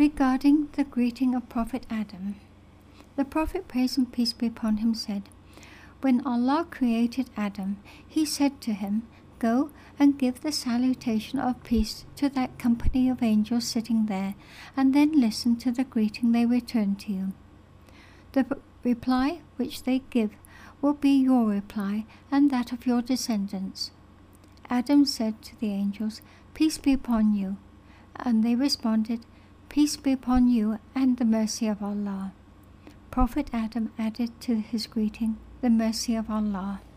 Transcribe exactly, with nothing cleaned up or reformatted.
Regarding the greeting of Prophet Adam, the Prophet, praise and peace be upon him, said, "When Allah created Adam, he said to him, 'Go and give the salutation of peace to that company of angels sitting there, and then listen to the greeting they return to you. The p- reply which they give will be your reply and that of your descendants.' Adam said to the angels, 'Peace be upon you.' And they responded, 'Peace be upon you and the mercy of Allah.' Prophet Adam added to his greeting, 'The mercy of Allah.'"